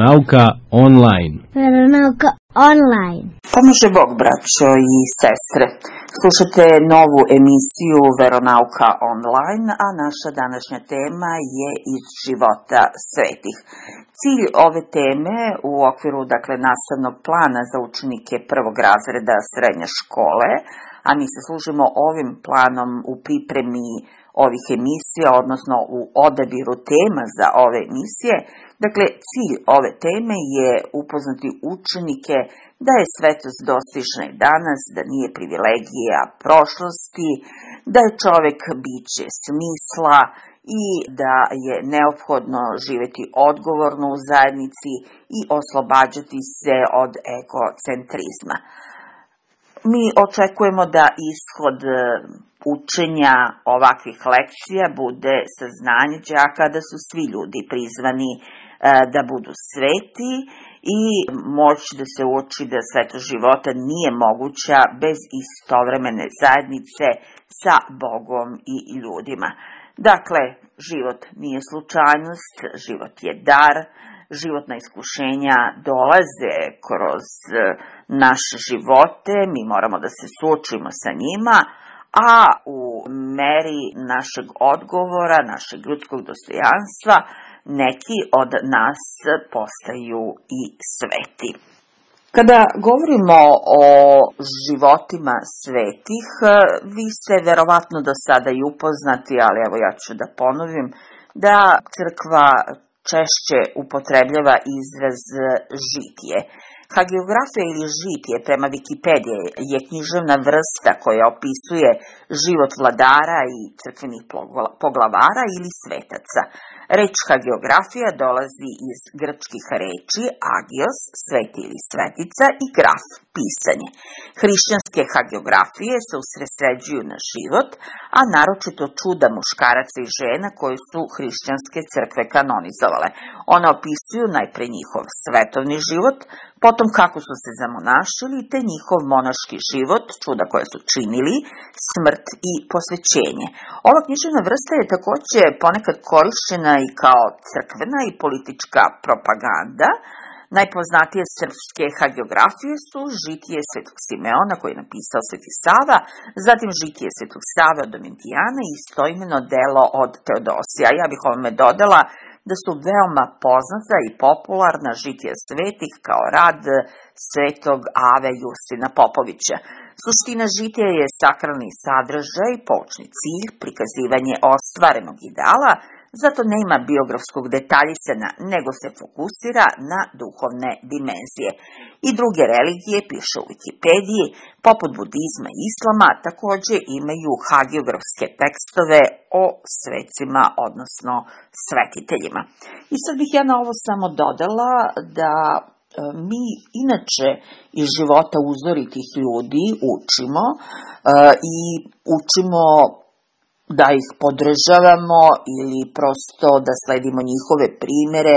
Veronauka online. Veronauka online. Pomože Bog, braćo i sestre. Slušate novu emisiju Veronauka online, a naša današnja tema je iz života svetih. Cilj ove teme u okviru, nastavnog plana za učenike prvog razreda srednje škole, a mi se služimo ovim planom u pripremi ovih emisija, odnosno u odabiru tema za ove emisije. Cilj ove teme je upoznati učenike da je svetost dostižna i danas, da nije privilegija prošlosti, da je čovek biće smisla i da je neophodno živeti odgovorno u zajednici i oslobađati se od egocentrizma. Mi očekujemo da ishod učenja ovakvih lekcija bude saznanje đaka da su svi ljudi prizvani da budu sveti i moći da se uoči da svetost života nije moguća bez istovremene zajednice sa Bogom i ljudima. Život nije slučajnost, život je dar, životna iskušenja dolaze kroz naše živote, mi moramo da se suočimo sa njima, a u meri našeg odgovora, našeg ljudskog dostojanstva, neki od nas postaju i sveti. Kada govorimo o životima svetih, vi ste verovatno do sada i upoznati, ali evo ja ću da ponovim, da crkva češće upotrebljava izraz žitije. Hagiografija ili žitije prema Wikipediji je književna vrsta koja opisuje život vladara i crkvenih poglavara ili svetaca. Reč hagiografija dolazi iz grčkih reči agios, sveti ili svetica, i graf, pisanje. Hrišćanske hagiografije se usredsređuju na život, a naročito čuda muškaraca i žena koje su hrišćanske crkve kanonizovale. One opisuju najpre njihov svetovni život, potom kako su se zamonašili, te njihov monaški život, čuda koje su činili, smrt i posvećenje. Ova književna vrsta je takođe ponekad korišćena i kao crkvena i politička propaganda. Najpoznatije srpske hagiografije su Žitije svetog Simeona koje je napisao Sveti Sava, zatim Žitije svetog Save od Domitijana i istoimeno delo od Teodosija. Ja bih ovome dodala da su veoma poznata i popularna Žitija svetih kao rad svetog Ave Justina Popovića. Suština žitija je sakralni sadržaj, poučni cilj, prikazivanje ostvarenog ideala, zato nema biografskog detaljisanja, nego se fokusira na duhovne dimenzije. I druge religije, piše u Wikipediji, poput budizma i islama, takođe imaju hagiografske tekstove o svecima, odnosno svetiteljima. I sad bih ja na ovo samo dodala da mi inače iz života uzoritih ljudi učimo i učimo da ih podržavamo ili prosto da sledimo njihove primere.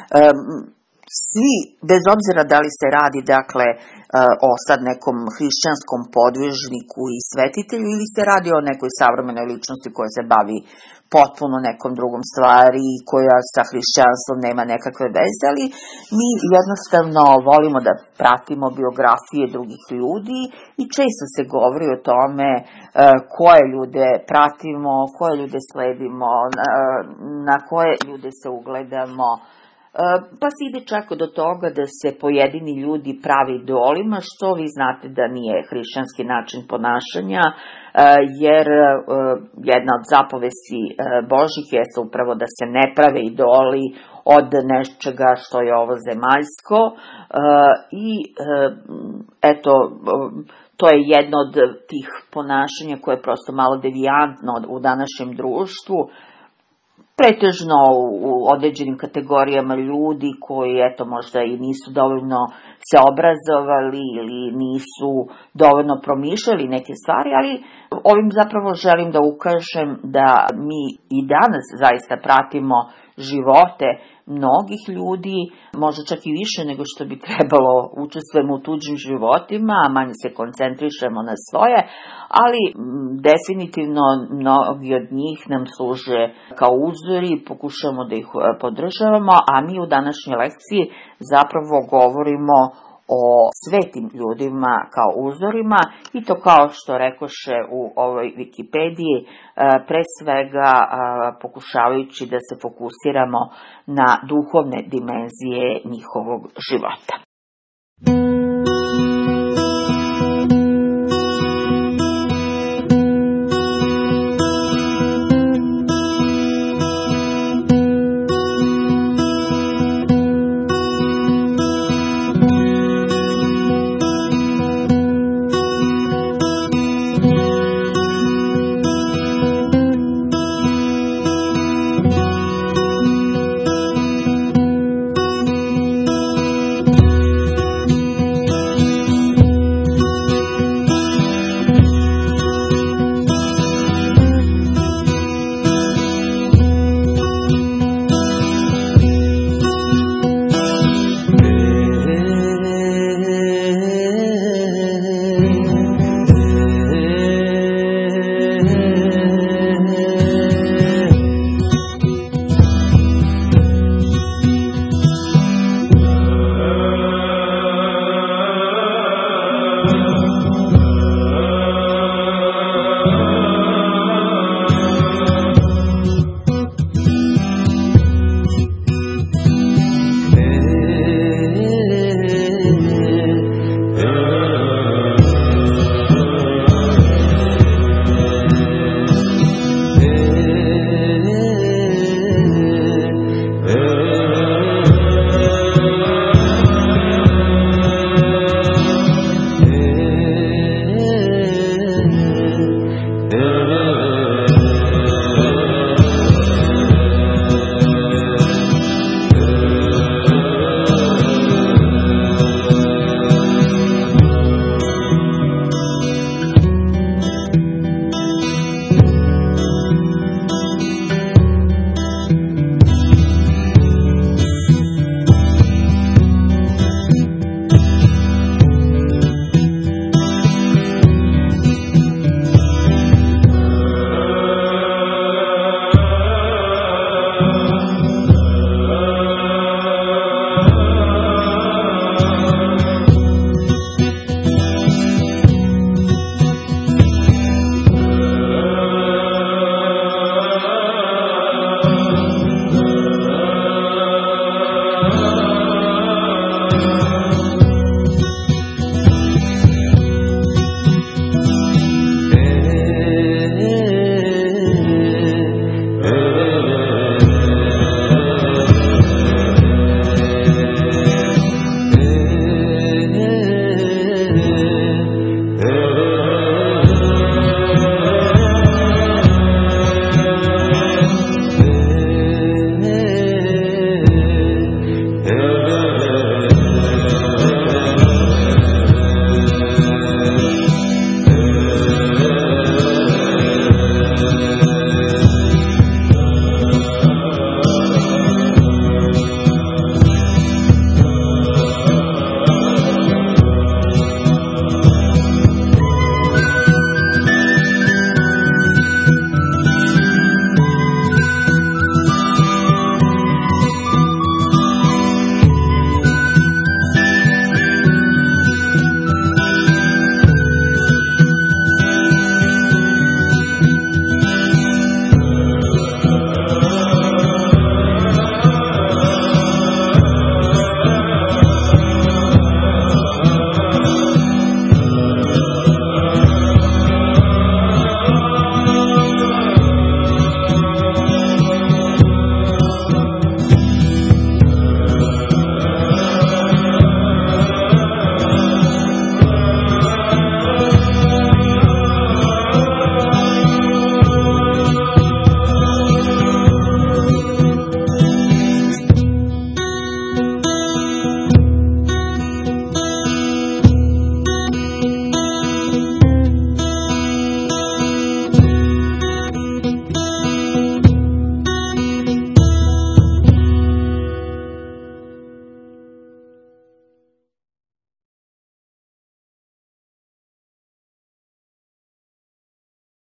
Svi, bez obzira da li se radi o sad nekom hrišćanskom podvižniku i svetitelju ili se radi o nekoj savremenoj ličnosti koja se bavi potpuno nekom drugom stvari koja sa hrišćanstvom nema nekakve veze, ali mi jednostavno volimo da pratimo biografije drugih ljudi i često se govori o tome koje ljude pratimo, koje ljude sledimo, na koje ljude se ugledamo. Pa se ide čak do toga da se pojedini ljudi pravi idolima, što vi znate da nije hrišćanski način ponašanja, jer jedna od zapovesti Božjih jeste upravo da se ne prave idoli od nečega što je ovo zemaljsko i eto, to je jedno od tih ponašanja koje je prosto malo devijantno u današnjem društvu, pretežno u određenim kategorijama ljudi koji možda i nisu dovoljno se obrazovali ili nisu dovoljno promišljali neke stvari, ali ovim zapravo želim da ukažem da mi i danas zaista pratimo živote mnogih ljudi, možda čak i više nego što bi trebalo, učestvujemo u tuđim životima, a manje se koncentrišemo na svoje, ali definitivno mnogi od njih nam služe kao uzori i pokušamo da ih podržavamo, a mi u današnjoj lekciji zapravo govorimo o svetim ljudima kao uzorima i to kao što rekoše u ovoj Wikipediji, pre svega pokušavajući da se fokusiramo na duhovne dimenzije njihovog života.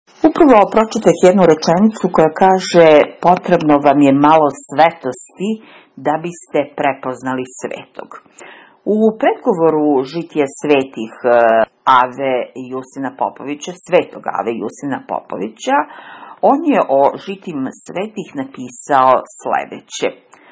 Upravo pročitah jednu rečenicu koja kaže: potrebno vam je malo svetosti da biste prepoznali svetog. U predgovoru žitija svetih Ave Jusina Popovića, svetog Ave Jusina Popovića, on je o žitim svetih napisao sledeće: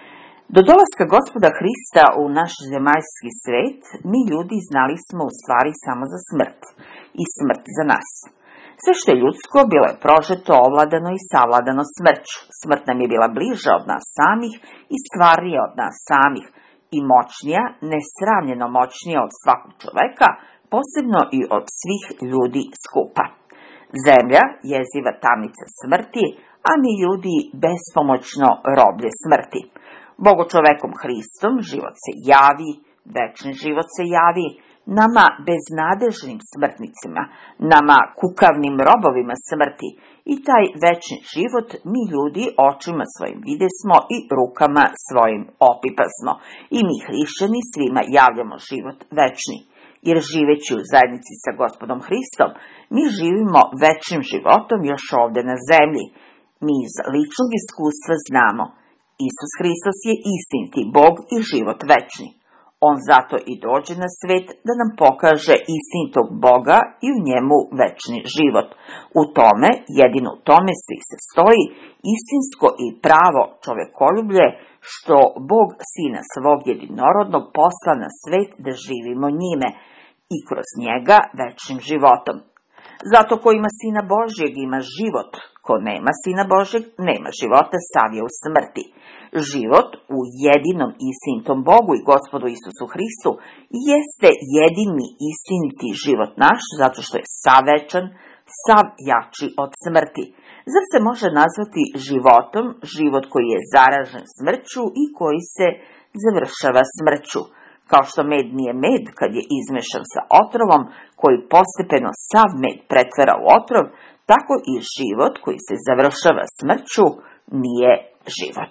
do dolaska Gospoda Hrista u naš zemaljski svet, mi ljudi znali smo u stvari samo za smrt i smrt za nas. Sve što je ljudsko bilo je prožeto, ovladano i savladano smrću. Smrt nam je bila bliža od nas samih i stvarnija od nas samih i moćnija, nesravnjeno moćnija od svakog čoveka, posebno i od svih ljudi skupa. Zemlja jeziva tamnica smrti, a mi ljudi bespomoćno roblje smrti. Bogu čovekom Hristom život se javi, večni život se javi, nama beznadežnim smrtnicima, nama kukavnim robovima smrti, i taj večni život mi ljudi očima svojim videsmo i rukama svojim opipasmo. I mi hrišćani svima javljamo život večni, jer živeći u zajednici sa Gospodom Hristom, mi živimo večnim životom još ovde na zemlji. Mi iz ličnog iskustva znamo: Isus Hristos je istiniti Bog i život večni. On zato i dođe na svet da nam pokaže istinitog Boga i u njemu večni život. U tome, jedino u tome svih se stoji istinsko i pravo čovekoljublje, što Bog Sina svog jedinorodnog posla na svet da živimo njime i kroz njega večnim životom. Zato ko ima Sina Božjeg ima život, ko nema Sina Božjeg nema života, sav je u smrti. Život u jedinom istinitom Bogu i Gospodu Isusu Hristu jeste jedini istiniti život naš, zato što je sav večan, sav jači od smrti. Zar se može nazvati životom život koji je zaražen smrću i koji se završava smrću? Kao što med nije med kad je izmešan sa otrovom, koji postepeno sav med pretvara u otrov, tako i život koji se završava smrću nije život.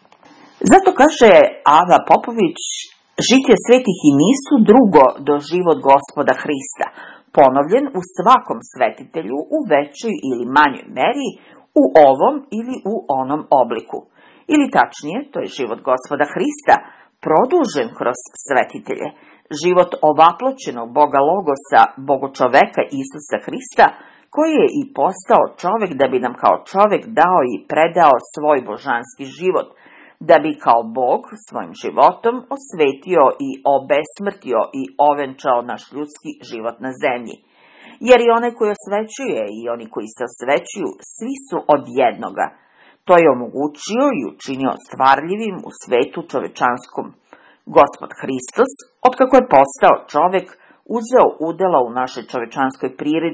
Zato kaže Ava Popović, žitija svetih i nisu drugo do život Gospoda Hrista, ponovljen u svakom svetitelju u većoj ili manjoj meri, u ovom ili u onom obliku. Ili tačnije, to je život Gospoda Hrista, produžen kroz svetitelje. Život ovaploćenog Boga Logosa, Bogočoveka Isusa Hrista, koji je i postao čovek da bi nam kao čovek dao i predao svoj božanski život, da bi kao Bog svojim životom osvetio i obesmrtio i ovenčao naš ljudski život na zemlji. Jer i onaj koji osvećuje i oni koji se osvećuju, svi su od jednoga. To je omogućio i učinio stvarljivim u svetu čovečanskom. Gospod Hristos, otkako je postao čovek, uzeo udela u našoj čovečanskoj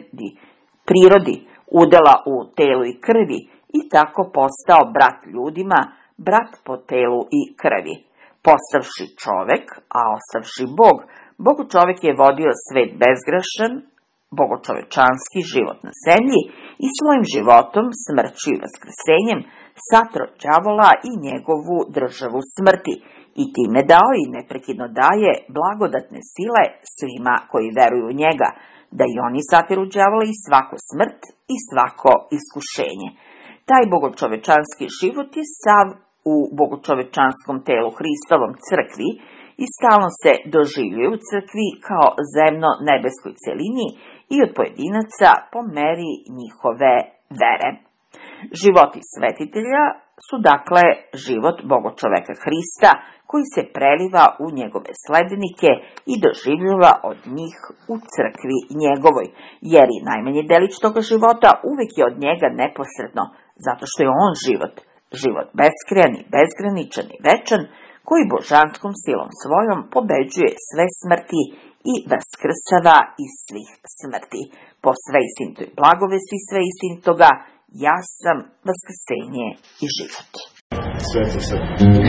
prirodi, udela u telu i krvi, i tako postao brat ljudima, brat po telu i krvi. Postavši čovek, a ostavši Bog, Bogu čovek je vodio svet bezgrešan, bogočovečanski život na zemlji i svojim životom, smrću i vaskrsenjem satro đavola i njegovu državu smrti i time dao i neprekidno daje blagodatne sile svima koji veruju u njega, da i oni satiru đavola i svaku smrt i svako iskušenje. Taj bogočovečanski život je sav u bogočovečanskom telu Hristovom crkvi i stalno se doživljuje u crkvi kao zemno-nebeskoj celini i od pojedinaca po meri njihove vere. Životi svetitelja su dakle život Bogočoveka Hrista koji se preliva u njegove sledbenike i doživljava od njih u crkvi njegovoj, jer i najmanji delić toga života uvek je od njega neposredno, zato što je on život beskrajan i bezgraničan i večan, koji božanskom silom svojom pobeđuje sve smrti i vaskrsava iz svih smrti. Po sve istinitoj blagovesti sve istinitoga, ja sam vaskrsenje i život. Sveto se.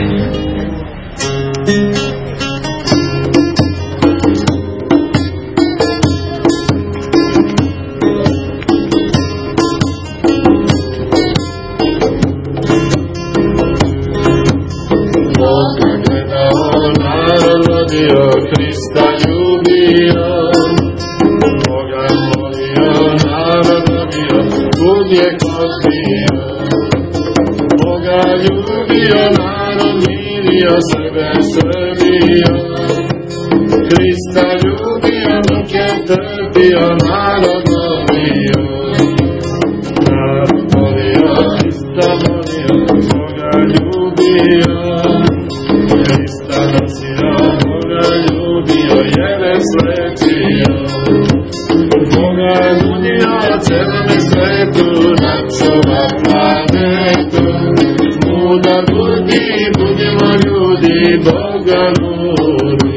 Hrista ljubio, Boga molio, naroda bio, uvijek odbio. Boga ljubio, narod mirio, sebe srbio. Krista ljubio, muke trpio, narod volio. Narod volio, Krista volio, Boga ljubio. Krista nosio, Boga ljubio, jedan sletio. Boga nudio, celome svetu, na čova planetu. Mudar budi, budimo ljudi, Boga ludi.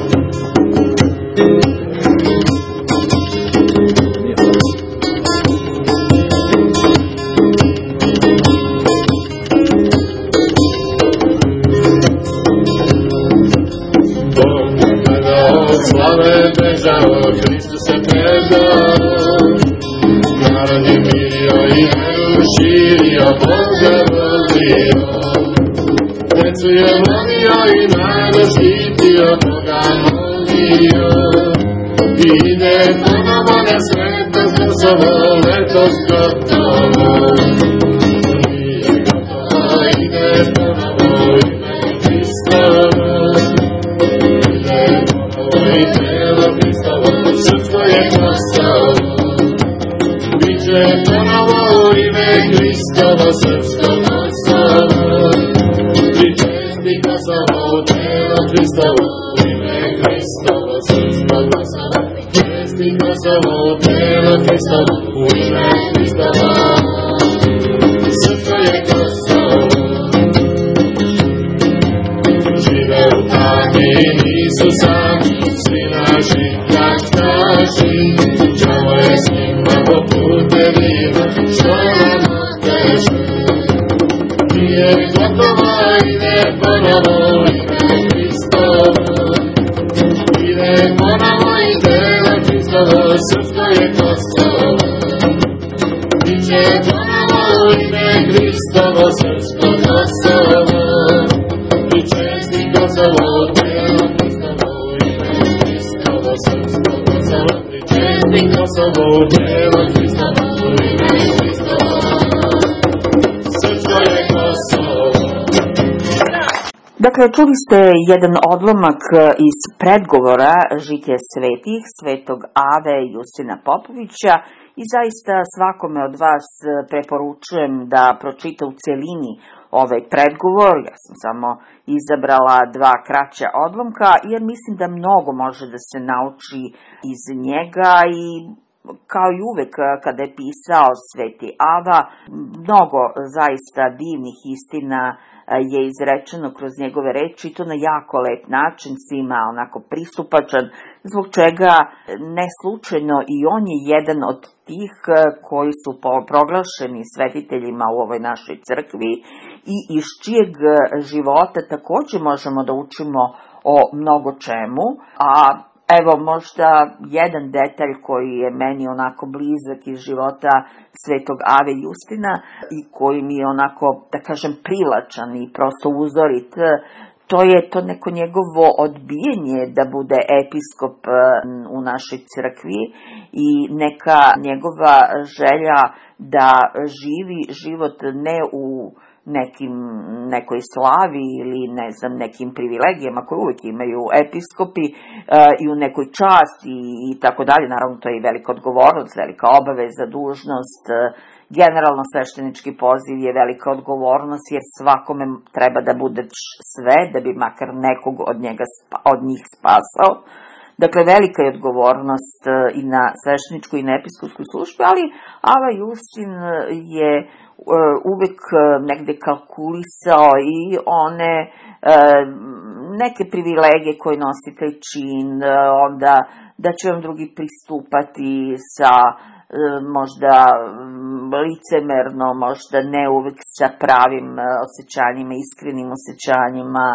Slave bežao, Hristos se predao. Narod je mirio i veru širio, Boga volio. Decu je volio i narod štitio, Boga molio. I ide ponovo na sveto Kosovo, letos gotovo. Nije gotovo, ide ponovo, ide Hristovo. I telo Hristovo, srpsko je Kosovo. Biće ponovo ime Hristovo, srpsko Kosovo. Pričesti Kosovo, telo Hristovo, ime Hristovo, srpsko Kosovo. Pričesti Kosovo, telo Hristovo, ime Hristovo, srpsko je Kosovo. Žive u tami, nisu sami, svi naši pljačkaši. Đavo je s njima po putevima, što nam oteže. Nije gotovo, ide ponovo, ide Hristovo. Ide ponovo, ide Hristovo, srpsko je Kosovo. Biće ponovo, ide Hristovo, srpsko Kosovo. Pričesti Kosovo, telo Hristovo, ime Hristovo, srpsko Kosovo. Pričesti Kosovo, telo Hristovo, ime Hristovo, srpsko je Kosovo. Dakle, čuli ste jedan odlomak iz predgovora Žitje svetih, svetog Ave Justina Popovića i zaista svakome od vas preporučujem da pročita u celini ovaj predgovor. Ja sam samo izabrala dva kraća odlomka jer mislim da mnogo može da se nauči iz njega i kao i uvek kada je pisao sveti Ava, mnogo zaista divnih istina je izrečeno kroz njegove reči i to na jako lep način, svima onako pristupačan, zbog čega ne slučajno i on je jedan od tih koji su proglašeni svetiteljima u ovoj našoj crkvi i iz čijeg života takođe možemo da učimo o mnogo čemu, a evo možda jedan detalj koji je meni onako blizak iz života svetog Ave Justina i koji mi je onako, da kažem, privlačan i prosto uzorit, to je to neko njegovo odbijanje da bude episkop u našoj crkvi i neka njegova želja da živi život ne u nekoj slavi ili ne znam nekim privilegijama koje uvijek imaju episkopi i u nekoj časti i tako dalje. Naravno to je i velika odgovornost, velika obaveza, dužnost. Generalno sveštenički poziv je velika odgovornost jer svakome treba da budeš sve da bi makar nekog od njih spasao. Dakle, velika je odgovornost i na svešteničku i na episkopsku službu, ali Ava Justin je uvek negde kalkulisao i one neke privilegije koje nosi taj čin, onda da će vam drugi pristupati sa možda licemerno, možda ne uvek sa pravim osjećanjima, iskrenim osjećanjima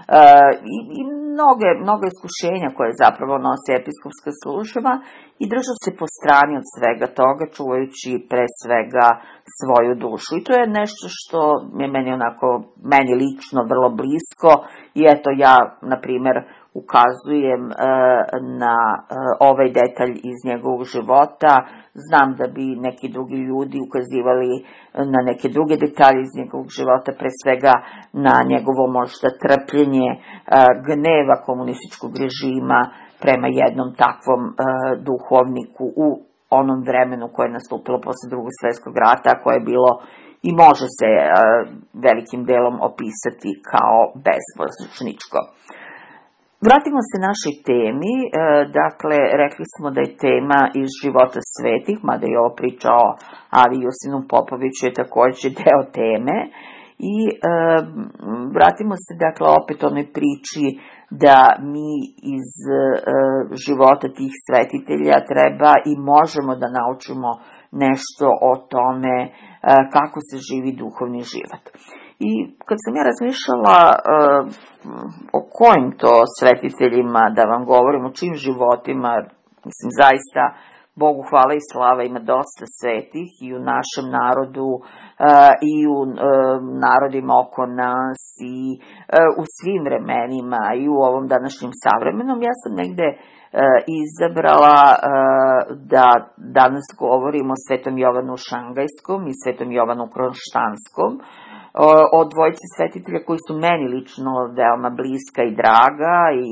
i mnogo iskušenja koje zapravo nosi episkopska služba i držao se po strani od svega toga, čuvajući pre svega svoju dušu. I to je nešto što je meni lično vrlo blisko i eto ja, na primjer, ukazujem na ovaj detalj iz njegovog života. Znam da bi neki drugi ljudi ukazivali na neke druge detalje iz njegovog života, pre svega na njegovo možda trpljenje gneva komunističkog režima prema jednom takvom duhovniku u onom vremenu koje je nastupilo posle Drugog svjetskog rata, koje je bilo i može se velikim delom opisati kao bezbožničko. Vratimo se našoj temi. Dakle, rekli smo da je tema iz života svetih, mada je ovo priča o Avi Jusinu Popoviću je takođe deo teme. I vratimo se, dakle, opet onoj priči da mi iz života tih svetitelja treba i možemo da naučimo nešto o tome kako se živi duhovni život. I kad sam ja razmišljala o kojim to svetiteljima da vam govorim, o čim životima, mislim, zaista, Bogu hvala i slava, ima dosta svetih i u našem narodu i u narodima oko nas i u svim vremenima i u ovom današnjem savremenom. Ja sam negde izabrala da danas govorimo o Svetom Jovanu Šangajskom i Svetom Jovanu Kronštanskom, o dvojici svetitelja koji su meni lično veoma bliska i draga i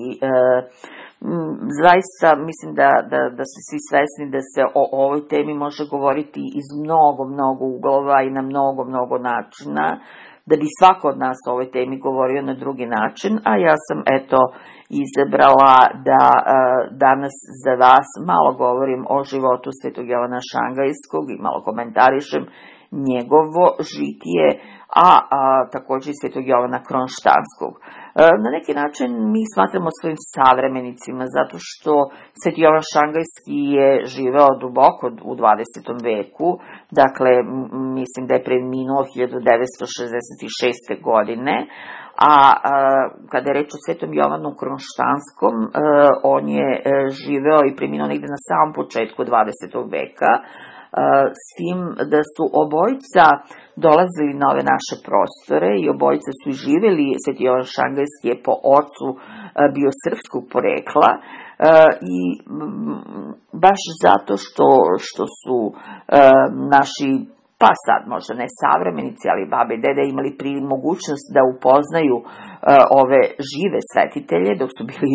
zaista mislim da su svi svesni da se o ovoj temi može govoriti iz mnogo uglova i na mnogo načina, da bi svako od nas o ovoj temi govorio na drugi način, a ja sam izabrala da danas za vas malo govorim o životu Svetog Jovana Šangajskog i malo komentarišem njegovo žitije, a takođe i Svetog Jovana Kronštanskog. Na neki način mi smatramo svojim savremenicima, zato što Sveti Jovan Šangajski je živeo duboko u 20. veku, dakle, mislim da je preminuo 1966. godine, a kada je reč o Svetom Jovanu Kronštanskom, on je živeo i preminuo negde na samom početku 20. veka, s tim da su obojica dolazili na ove naše prostore i obojica su i živjeli. Sveti Jovan Šangajski je po ocu bio srpskog porekla i baš zato što su naši, pa sad možda ne savremenici, ali babe i dede imali mogućnost da upoznaju ove žive svetitelje dok su bili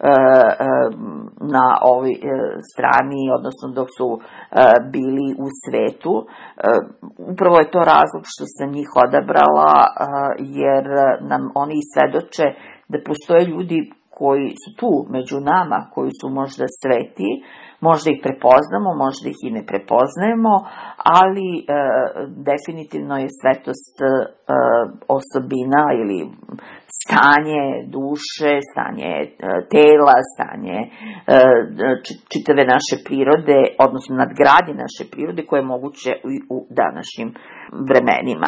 na ovoj strani, odnosno dok su bili u svetu. Upravo je to razlog što sam njih odabrala, jer nam oni svedoče da postoje ljudi koji su tu među nama, koji su možda sveti, možda ih prepoznamo, možda ih i ne prepoznajemo, ali definitivno je svetost osobina ili stanje duše, stanje tela, stanje čitave naše prirode, odnosno nadgradnje naše prirode koje je moguće u današnjim vremenima.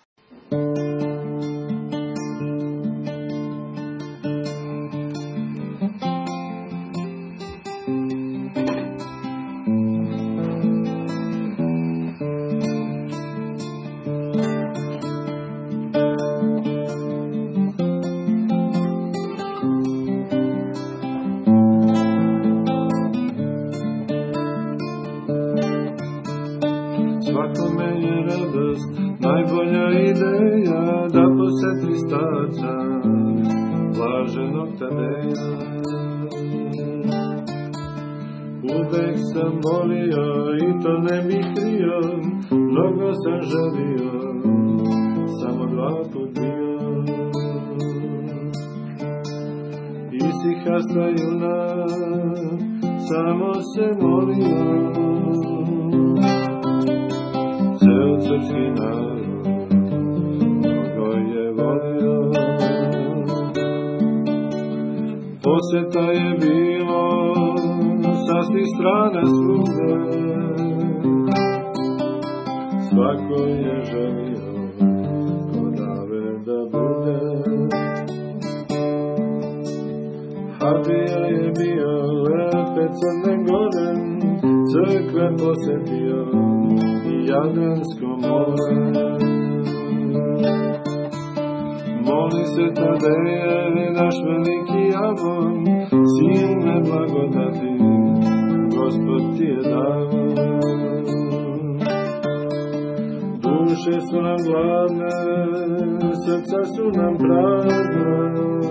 Najbolja ideja da poseti starca blaženog Tadeja. Uvek sam volio i to ne bih krio, mnogo sam želio, samo 2 put bio. Isihasta junak, samo se molio, ceo srpski narod mnogo je volio. Poseta je bilo sa svih strana svuda, svako je želio kod Ave da bude. Habija je bio lepe Crne Gore, crkve posetio i Jadransko more. Moli se Tadeje, naš veliki Avon, silne blagodati, Gospod ti je dao. Duše su nam gladne, srca su nam prazna,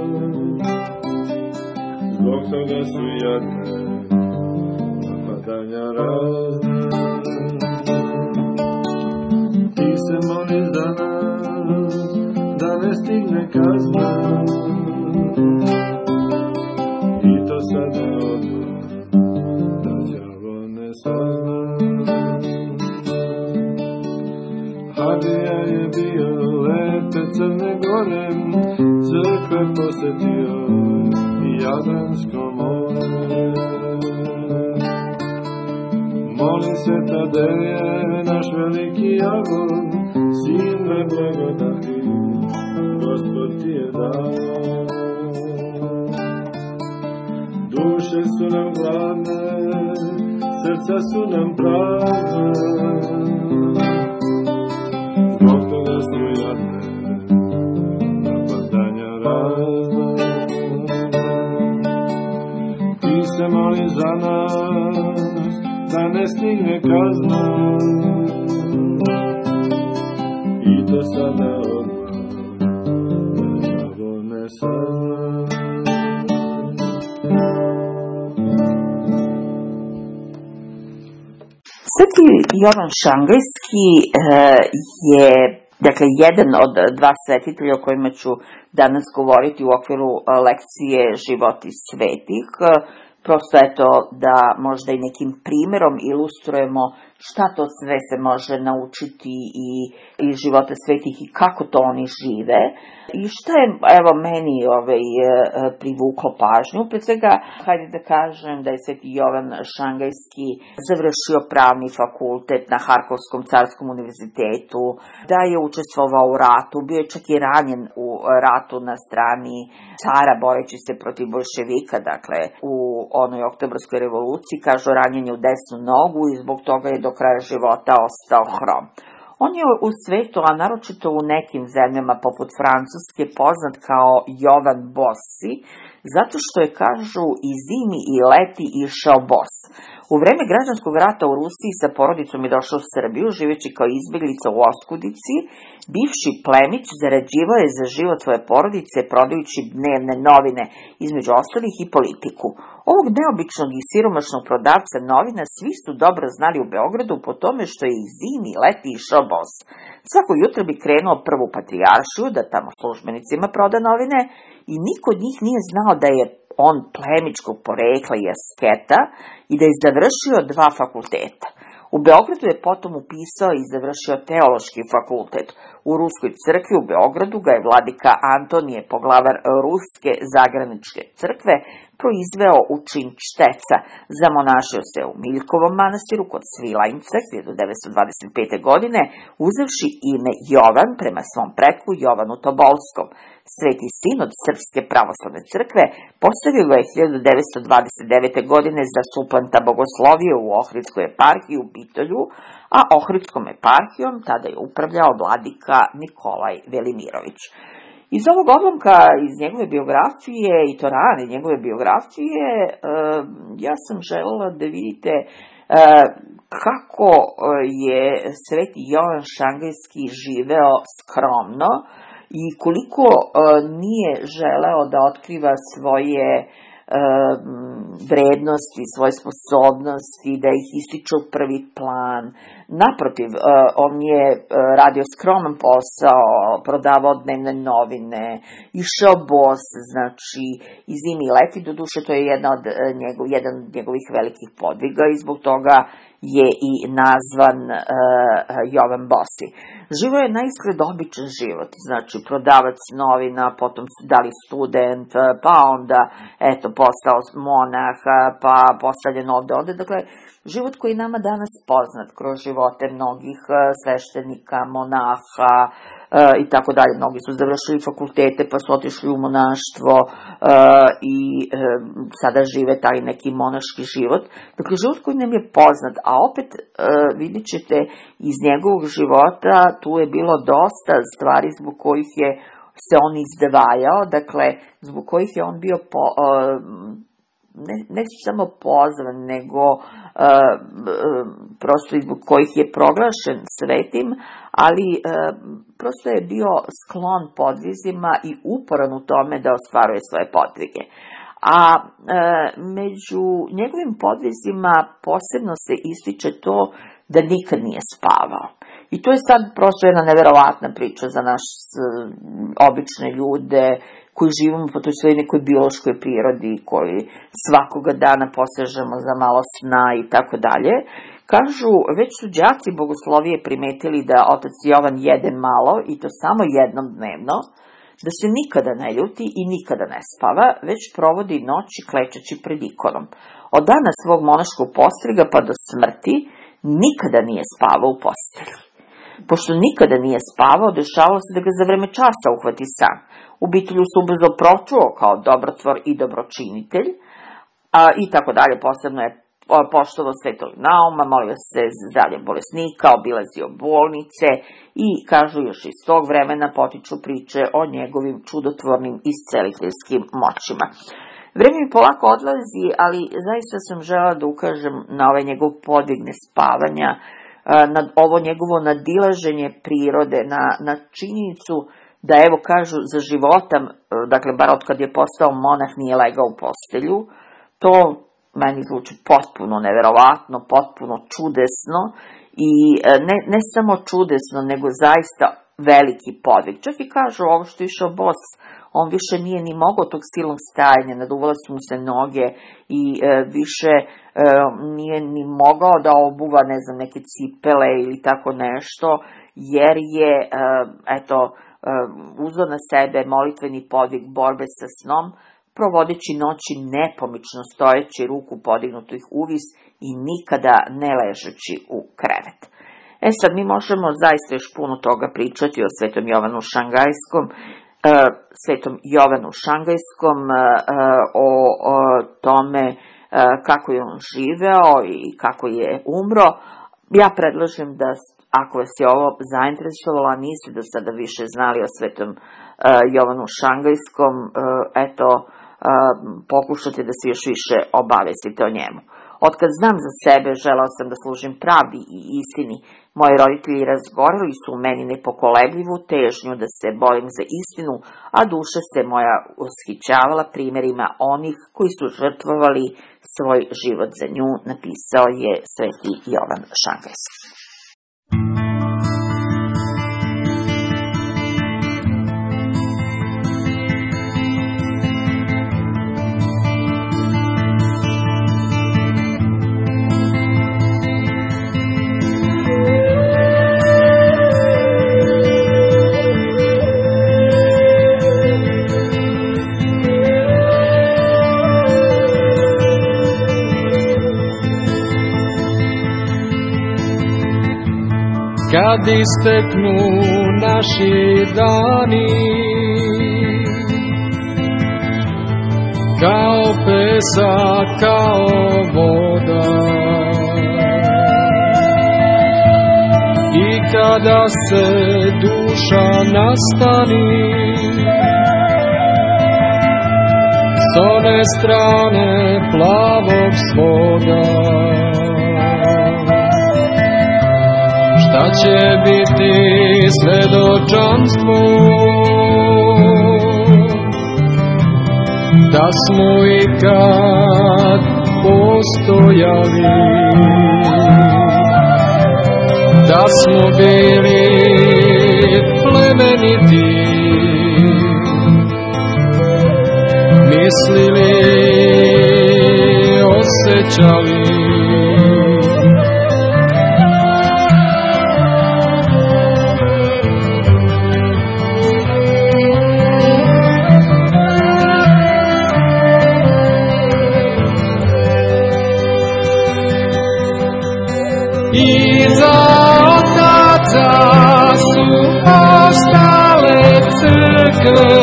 zbog toga su jadne, napadanja razne. Ti se moli za nas, da ne stigne kazna, i to sada odmah, da đavo ne sazna. Hadija je bio lepe Crne Gore, crkve posetio i Jadransko more. Moli se Tadeje, naš veliki Avon, silne blagodati, Gospod ti je dao. Duše su nam gladne, srca su nam prazna, zbog toga su jadne, napadanja razna. Ti se moli za nas, da ne stigne kazna, i to sada odmah, da đavo ne sazna. Sveti Jovan Šangajski je jedan od dva svetitelja o kojima ću danas govoriti u okviru lekcije Životi svetih. Prosto da možda i nekim primjerom ilustrujemo šta to sve se može naučiti i života svetih i kako to oni žive. I šta je, meni privuklo pažnju. Pre svega, hajde da kažem da je sveti Jovan Šangajski završio pravni fakultet na Harkovskom carskom univerzitetu, da je učestvovao u ratu, bio je čak i ranjen u ratu na strani cara, boreći se protiv bolševika, dakle, u onoj oktobarskoj revoluciji, kažu ranjen je u desnu nogu i zbog toga je do kraja života ostao hrom. On je u svetu, a naročito u nekim zemljama poput Francuske, poznat kao Jovan Bosi, zato što je, kažu, i zimi i leti išao bos. U vreme građanskog rata u Rusiji sa porodicom je došao u Srbiju, živeći kao izbeglica u oskudici. Bivši plemić zarađivao je za život svoje porodice, prodajući dnevne novine, između ostalih i Politiku. Ovog neobičnog i siromašnog prodavca novina svi su dobro znali u Beogradu po tome što je i zimi i leti išao bos. Svako jutro bi krenuo prvu patrijaršiju da tamo službenicima proda novine i niko od njih nije znao da je on plemičkog porekla i asketa i da je završio 2 fakulteta. U Beogradu je potom upisao i završio teološki fakultet. U Ruskoj crkvi u Beogradu ga je vladika Antonije, poglavar Ruske zagraničke crkve, proizveo u čin čteca. Zamonašio se u Miljkovom manastiru kod Svilajnca 1925. godine, uzevši ime Jovan prema svom preku Jovanu Tobolskom. Sveti sinod Srpske pravoslavne crkve postavio ga je 1929. godine za suplanta bogoslovije u Ohridskoj eparhiji u Bitolju, a Ohridskom eparhijom tada je upravljao vladika Nikolaj Velimirović. Iz ovog odlomka, iz njegove biografije, i to rane njegove biografije, ja sam želela da vidite kako je sveti Jovan Šangajski živeo skromno i koliko nije želeo da otkriva svoje vrednosti, svoje sposobnosti, da ih ističe u prvi plan. Naprotiv, on je radio skroman posao, prodavao dnevne novine, išao bos, znači i zimi i leti, doduše to je jedan od njegovih velikih podviga i zbog toga je i nazvan Jovan Bosi. Živo je na izgled običan život, znači prodavac novina, potom da li student, pa onda postao monah, pa postavljen ovde, dakle život koji je nama danas poznat kroz živote mnogih sveštenika, monaha i tako dalje. Mnogi su završili fakultete pa su otišli u monaštvo i sada žive taj neki monaški život. Dakle, život koji nam je poznat, a opet vidit ćete iz njegovog života tu je bilo dosta stvari zbog kojih je se on izdvajao, dakle, zbog kojih je on bio ne samo pozvan, nego prosto i zbog kojih je proglašen svetim, ali prosto je bio sklon podvizima i uporan u tome da ostvaruje svoje podvige. A među njegovim podvizima posebno se ističe to da nikad nije spavao. I to je sad prosto jedna neverovatna priča za nas obične ljude koji živimo po toj svojoj nekoj biološkoj prirodi, koji svakoga dana posežemo za malo sna i tako dalje. Kažu, već su đaci bogoslovije primetili da otac Jovan jede malo, i to samo jednom dnevno, da se nikada ne ljuti i nikada ne spava, već provodi noći klečeći pred ikonom. Od dana svog monaškog postriga pa do smrti nikada nije spavao u postelji. Pošto nikada nije spavao, dešavalo se da ga za vreme časa uhvati san. U Bitelju se ubrzo pročuo kao dobrotvor i dobročinitelj, i tako dalje. Posebno je poštovao svetog Nauma, molio se za zdravlje bolesnika, obilazio bolnice i, kažu, još iz tog vremena potiču priče o njegovim čudotvornim isceliteljskim moćima. Vreme mi polako odlazi, ali zaista sam želela da ukažem na ovaj njegov podvig nespavanja, na ovo njegovo nadilaženje prirode, na činjenicu da, evo, kažu, za života, dakle, bar od kad je postao monah, nije legao u postelju. To meni zvuči potpuno neverovatno, potpuno čudesno i ne samo čudesno, nego zaista veliki podvig. Čak i kažu, ovo što je išao bos, on više nije ni mogao tog silnog stajanja, naduvale su mu se noge i više nije ni mogao da obuva, ne znam, neke cipele ili tako nešto, jer je, uzeo na sebe molitveni podvig borbe sa snom, provodeći noći nepomično stojeći, ruku podignutu ih uvis i nikada ne ležeći u krevet. Sad mi možemo zaista još puno toga pričati o svetom Jovanu Šangajskom, o tome kako je on živeo i kako je umro. Ja predlažem da, ako vas je ovo zainteresovalo, a niste do sada više znali o svetom Jovanu Šangajskom, pokušate da se još više obavestite o njemu. Otkad znam za sebe, želao sam da služim pravdi i istini. Moji roditelji razgorili su u meni nepokolebljivu težnju da se borim za istinu, a duša se moja ushićavala primjerima onih koji su žrtvovali svoj život za nju, napisao je sveti Jovan Šangajski. Kad isteknu naši dani, kao pesak, kao voda, i kada se duša nastani, s one strane plavog svoda, šta će biti svedočanstvo da smo ikad postojali, da smo bili plemeniti, mislili, osjećali. Iza otaca su ostale crkve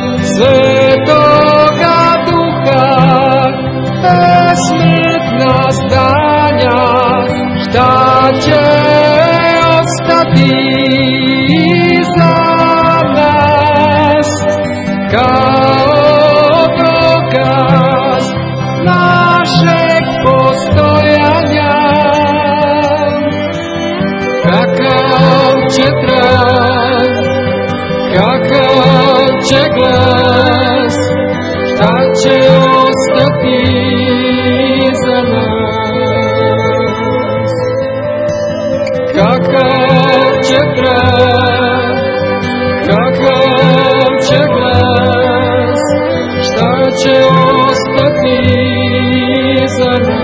Svetoga Duha, besmrtna zdanja, šta će ostati iza nas? našeg postojanja. Kakav će trag, kakav će glas, šta će ostati za nas? Kakav će trag, kakav će glas, šta će ostati za nas?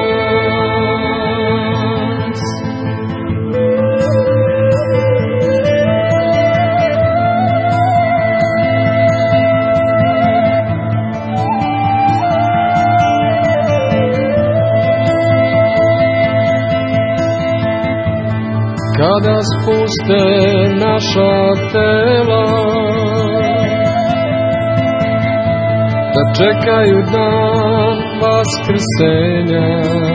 Kada spuste naša tela, da čekaju dan vaskrsenja,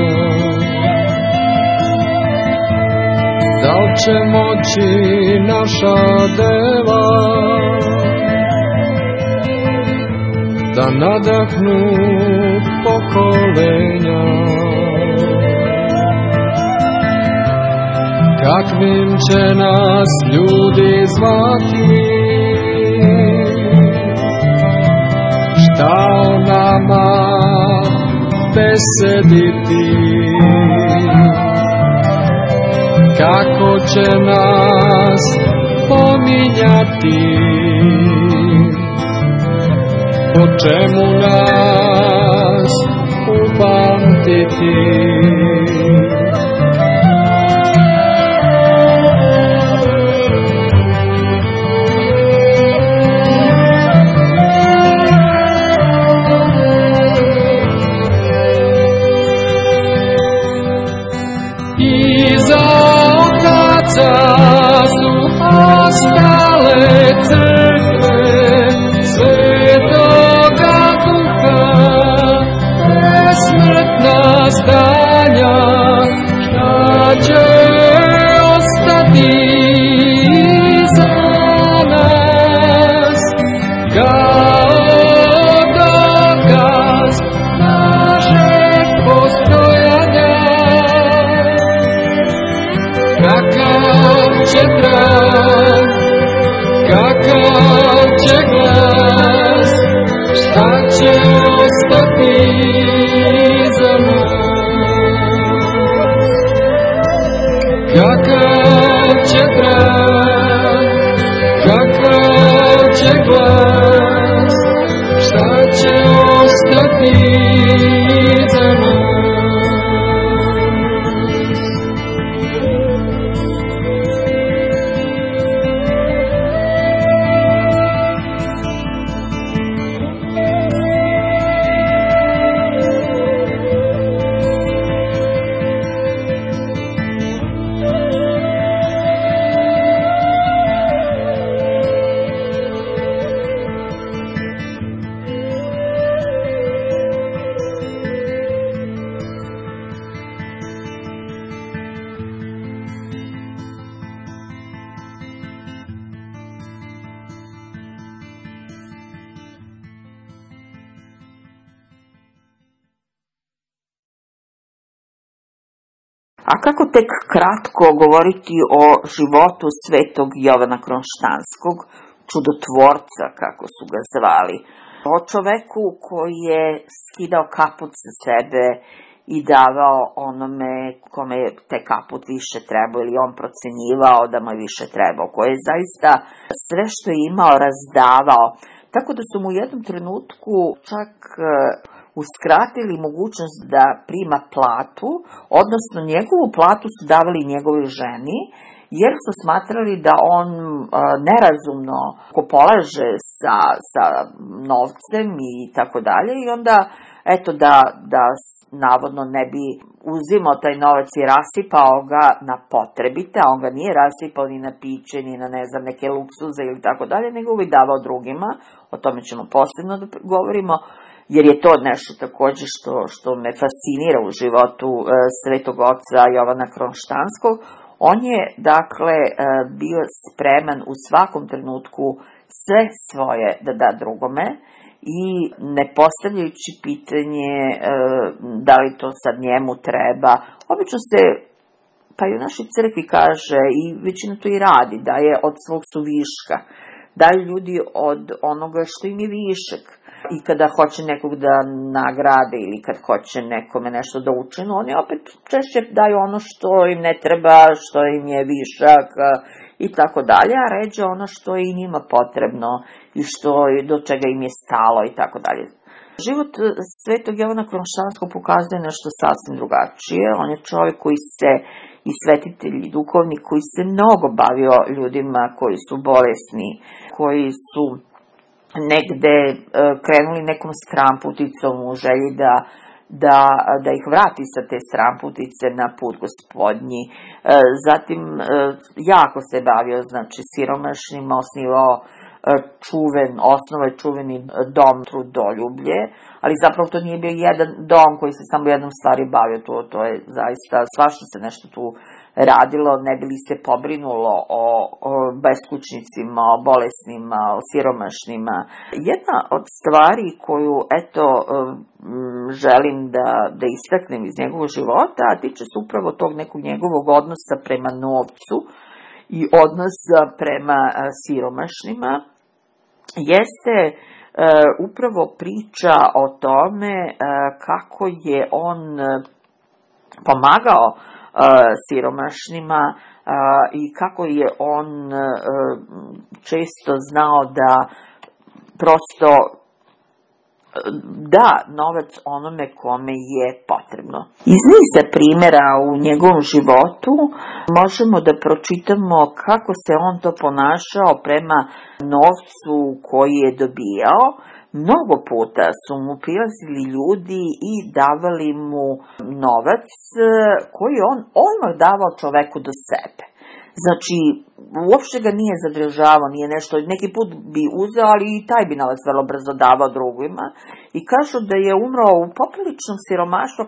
da li će moći naša dela da nadahnu pokolenja? Kakvim će nas ljudi zvati, šta o nama besediti, kako će nas pominjati, po čemu nas upamtiti. Su ostale crkve Svetoga Duha, besmrtna zdanja, šta će ostati za nas, kao dokaz našeg postojanja. Kakav će trag, kakav će glas, šta će ostati za nas? Kakav će trag, kakav će glas, šta će ostati za nas? A kako tek kratko govoriti o životu svetog Jovana Kronštanskog, čudotvorca, kako su ga zvali. O čoveku koji je skidao kaput sa sebe i davao onome kome je te kaput više trebao ili on procenjivao da mu je više trebao, koji je zaista sve što je imao razdavao. Tako da su mu u jednom trenutku čak uskratili mogućnost da prima platu, odnosno njegovu platu su davali njegovoj ženi, jer su smatrali da on nerazumno polaže sa novcem i tako dalje, i onda eto da navodno ne bi uzimao taj novac i rasipao ga na potrebite, a on ga nije rasipao ni na piće, ni na neke luksuze ili tako dalje, nego bi davao drugima. O tome ćemo posebno da govorimo, jer je to nešto takođe što me fascinira u životu svetog oca Jovana Kronštanskog. On je, dakle, bio spreman u svakom trenutku sve svoje da da drugome i ne postavljajući pitanje da li to sad njemu treba. Obično se, pa i u našoj crkvi kaže, i većina to i radi, da je od svog suviška, daju ljudi od onoga što im je višak. I kada hoće nekog da nagrade ili kad hoće nekome nešto da učinu, oni opet češće daju ono što im ne treba, što im je višak i tako dalje, a ređe ono što je i njima potrebno i što, do čega im je stalo i tako dalje. Život svetog Jovana Kronštanskog pokazuje nešto sasvim drugačije. On je čovjek koji se, i svetitelj i duhovnik, koji se mnogo bavio ljudima koji su bolesni, koji su negde krenuli nekom stramputicom u želji da ih vrati sa te stramputice na put Gospodnji. Zatim jako se bavio, znači, siromašnima, osnivao osnovao je čuveni dom Trudoljublje, ali zapravo to nije bio jedan dom koji se samo jednom stvari bavio, to je zaista svašta se nešto tu radilo, ne bi li se pobrinulo o beskućnicima, o bolesnima, o siromašnima. Jedna od stvari koju, eto, želim da istaknem iz njegovog života, a tiče se upravo tog nekog njegovog odnosa prema novcu i odnosa prema siromašnima, jeste upravo priča o tome kako je on pomagao siromašnima i kako je on često znao da prosto da novac onome kome je potrebno. Iz niza primjera u njegovom životu možemo da pročitamo kako se on to ponašao prema novcu koji je dobijao. Mnogo puta su mu prilazili ljudi i davali mu novac koji on odmah davao čoveku do sebe. Znači, uopšte ga nije zadržavao, nije nešto, neki put bi uzeo, ali i taj bi novac vrlo brzo davao drugima. I kažu da je umro u popriličnom siromaštvu,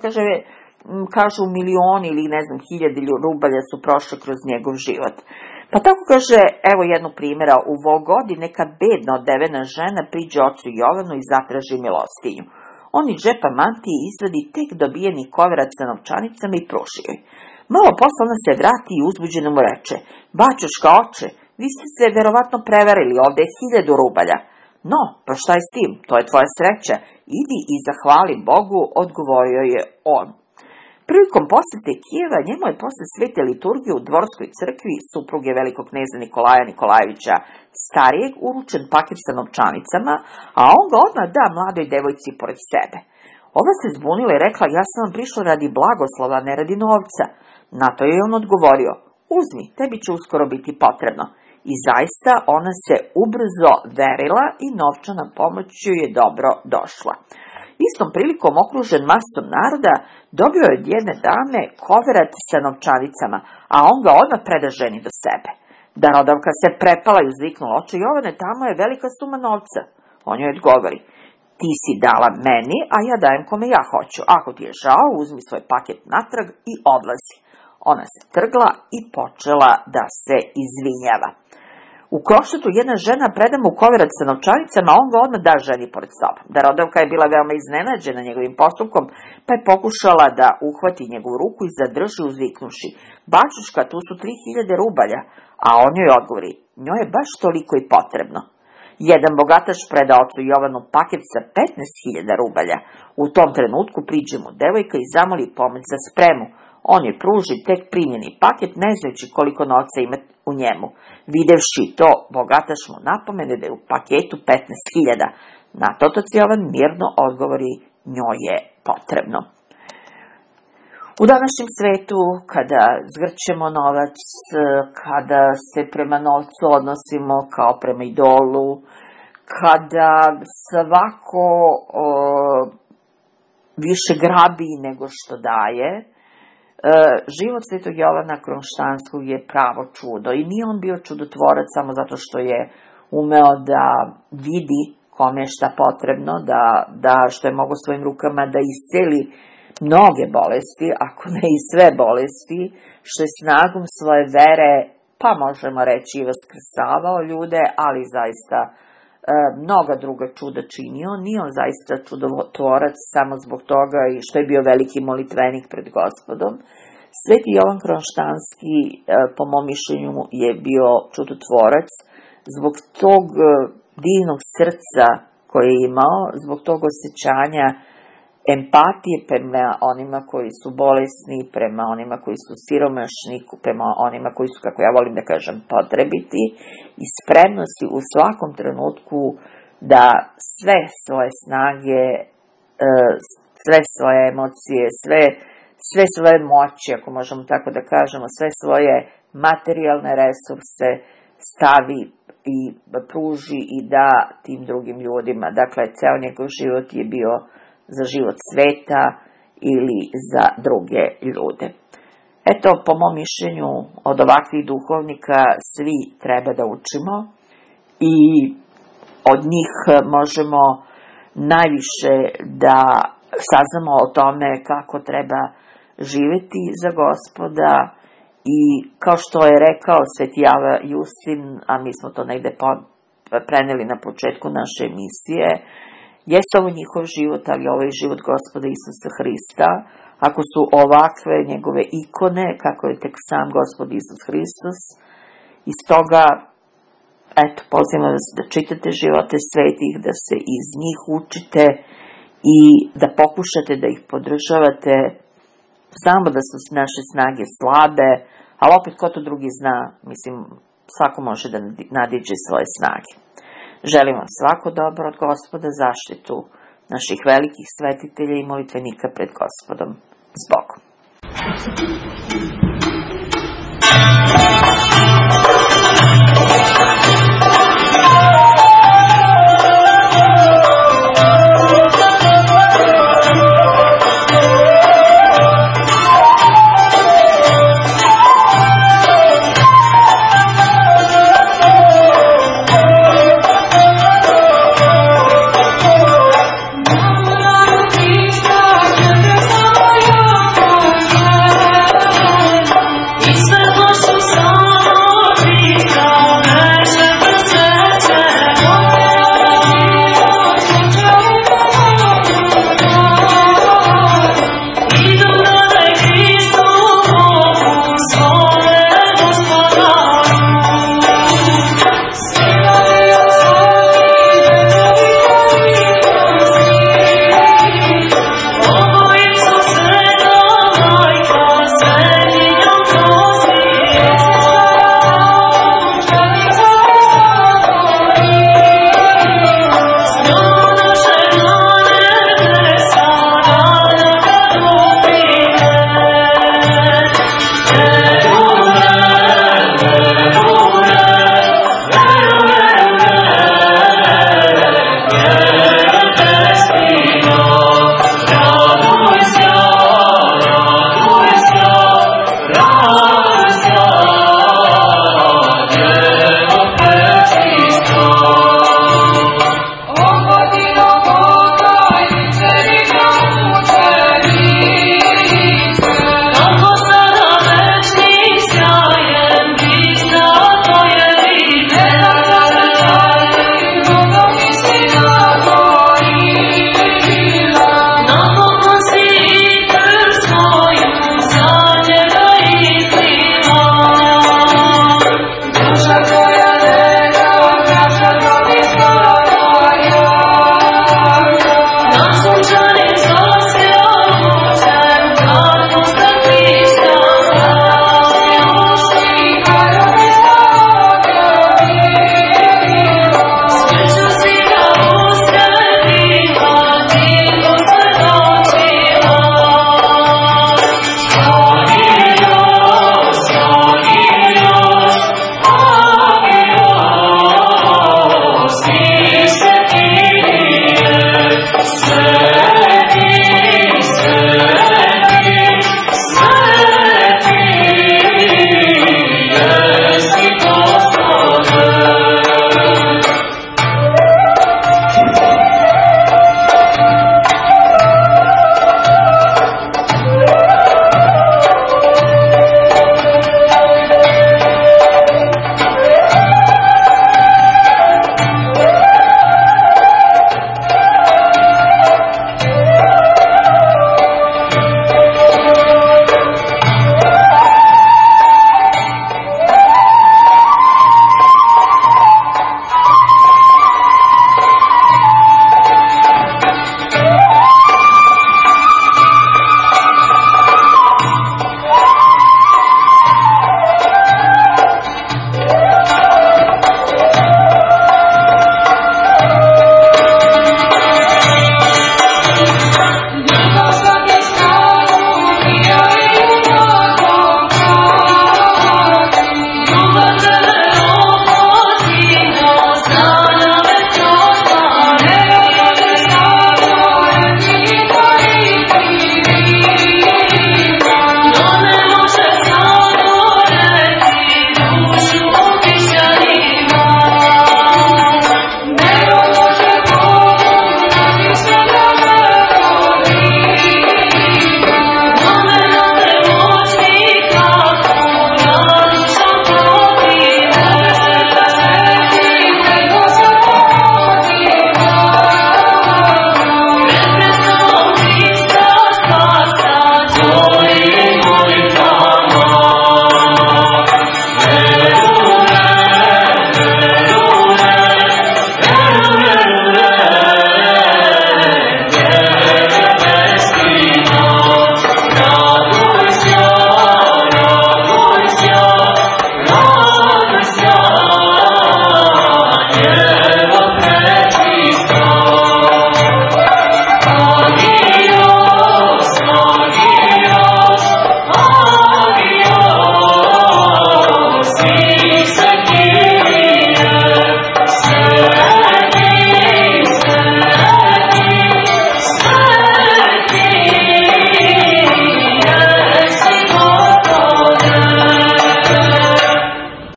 kažu milioni ili ne znam, 1000 rubalja su prošli kroz njegov život. Pa tako kaže, evo jednog primjera, u Volgodi neka bedna odevena žena priđe ocu Jovanu i zatraži milostinju. On iz džepa mantije izvadi tek dobijeni koverac sa novčanicama i pruži joj. Malo posle ona se vrati i uzbuđeno mu reče: "Bačuška, oče, vi ste se verovatno prevarili, ovde je 1000 rubalja. No, pa šta je s tim, to je tvoja sreća, idi i zahvali Bogu", odgovorio je on. Prilikom posete Kijeva, njemu je posle svete liturgije u dvorskoj crkvi supruge velikog kneza Nikolaja Nikolajevića starijeg uručen paket sa novčanicama, a on ga odmah da mladoj devojci pored sebe. Ova se zbunila i rekla: "Ja sam vam prišla radi blagoslova, ne radi novca." Na to je on odgovorio: "Uzmi, tebi će uskoro biti potrebno." I zaista ona se ubrzo verila i novčana pomoć joj je dobro došla. Istom prilikom, okružen masom naroda, dobio je od jedne dame koverat sa novčanicama, a on ga odmah preda ženi do sebe. Darodavka se prepala i uzviknula: "Oče Jovane, tamo je velika suma novca." On joj odgovori: "Ti si dala meni, a ja dajem kome ja hoću. Ako ti je žao, uzmi svoj paket natrag i odlazi." Ona se trgla i počela da se izvinjava. U Krošetu jedna žena preda mu koverac sa novčanicama, a on ga odmah da ženi pored soba. Darodavka je bila veoma iznenađena njegovim postupkom, pa je pokušala da uhvati njegovu ruku i zadrži uzviknuši: "Bačuška, tu su 3000 rubalja." A on joj odgovori: "Njoj je baš toliko i potrebno." Jedan bogataš preda ocu Jovanu paket sa 15.000 rubalja. U tom trenutku priđe mu devojka i zamoli pomoć za spremu. On je pruži tek primljeni paket, ne znajući koliko novca ima u njemu. Videvši to, bogataš mu napomene da je u paketu 15.000. Na to otac Jovan mirno odgovori: "Njoj je potrebno." U današnjem svetu, kada zgrćemo novac, kada se prema novcu odnosimo kao prema idolu, kada svako više grabi nego što daje, život svetog Jovana Kronštanskog je pravo čudo. I nije on bio čudotvorac samo zato što je umeo da vidi kome je šta potrebno, da što je mogo svojim rukama da isceli mnoge bolesti, ako ne i sve bolesti, što je snagom svoje vere, pa možemo reći, i vaskrsavao ljude, ali zaista mnoga druga čuda činio, nije on zaista čudotvorac samo zbog toga i što je bio veliki molitvenik pred Gospodom. Sveti Jovan Kronštanski, po mom mišljenju, je bio čudotvorac zbog tog divnog srca koje je imao, zbog tog osjećanja empatije prema onima koji su bolesni, prema onima koji su siromašni, prema onima koji su, kako ja volim da kažem, potrebiti, i spremnosti u svakom trenutku da sve svoje snage, sve svoje emocije, sve svoje moći, ako možemo tako da kažemo, sve svoje materijalne resurse stavi i pruži i da tim drugim ljudima. Dakle, ceo njegov život je bio za život sveta ili za druge ljude. Eto, po mom mišljenju, od ovakvih duhovnika svi treba da učimo i od njih možemo najviše da saznamo o tome kako treba živeti za Gospoda i kao što je rekao sveti Ava Justin, a mi smo to negde preneli na početku naše emisije, jeste ovo njihov život, ali ovo je život Gospoda Isusa Hrista. Ako su ovakve njegove ikone, kako je tek sam Gospod Isus Hristos, iz toga, eto, pozivam vas da čitate živote svetih, da se iz njih učite i da pokušate da ih podržavate. Znamo da su naše snage slabe, ali opet ko to drugi zna, mislim, svako može da nadiđe svoje snage. Želim vam svako dobro od Gospoda, zaštitu naših velikih svetitelja i molitvenika pred Gospodom. S Bogom.